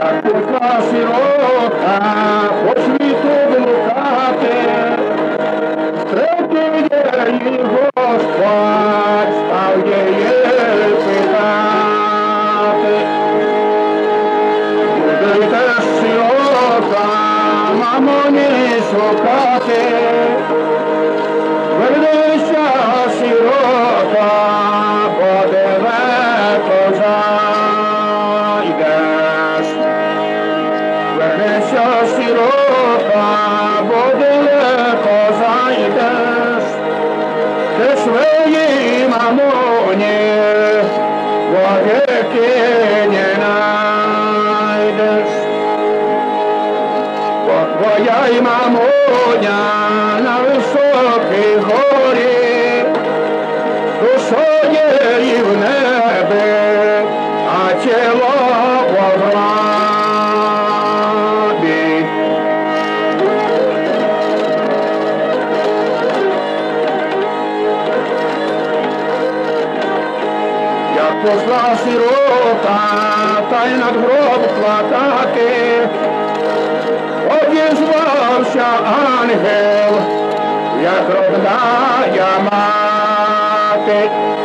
як пусла сирота, по світу блукати, третій її Господь став її питати. Будете сирота, мамоні шукати, вернися сирота, бо далеко зайдеш. Вернися сирота, бо далеко зайдеш, ти своїй мамоні вовеки не найдеш. Бо твоя й мамоня на високій горі, душою її в небі, а тіло в гробі. Як пішла сирота, та й над гроб плакати, одізвався ангел, як родная мати.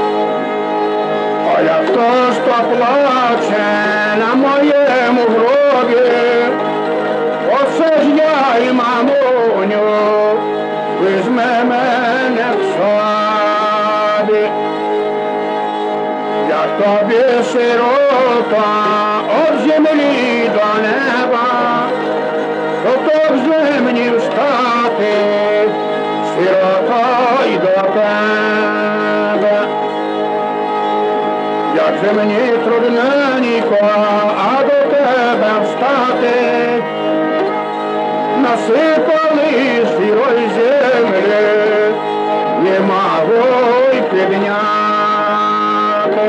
А як хтось поплаче на моєму гробі, оце ж я й мамуню, візьме мене в собі. Як тобі сирота від землі до неба, то в землі встати, сирота й до тебе. Як же мені трудненько, а до тебе встати, насипали сирої землі, не можу й підняти.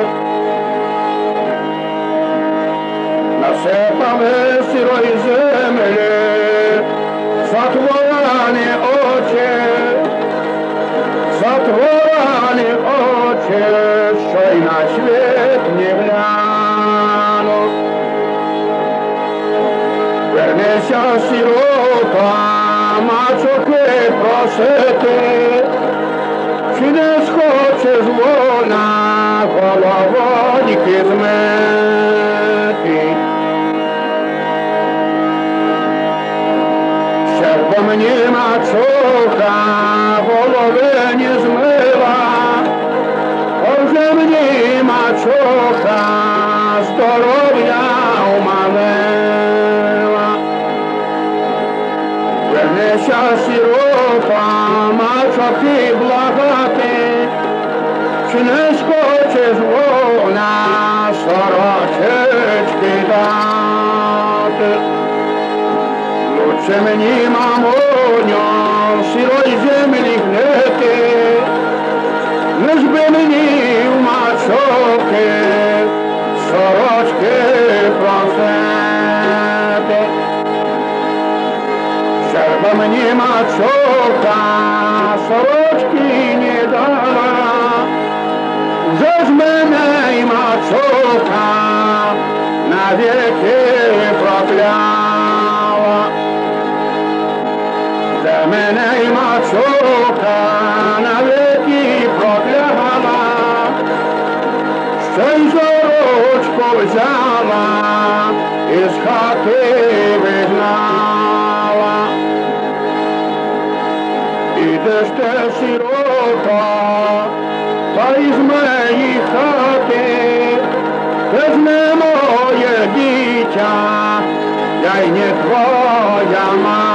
Насипали сирої землі, затворені очі, що й на світ не гляну. Вернися, сирота, мачухи просити, чи не схочеш вона головоньки змети. Ще бо мені мачуха голови не змила, вже мені мачуха здоров'я умалила. Вернися, сирота, мачухи благати, чи не схочеш вона сорочечки дати. Лучше мені, мамоньо, в сирої землі гнити, лиш би мені в мачухи сорочки просити. Ще б мені мачуха сорочки не дала, вже ж мене й мачуха навіки прокляла. Вже мене й мачуха навіки прокляла, що й сорочку взяла, із хати вигнала. Ідеш те, сирота, та із моєї хати, ти ж не моє дитя, я й не твоя мати.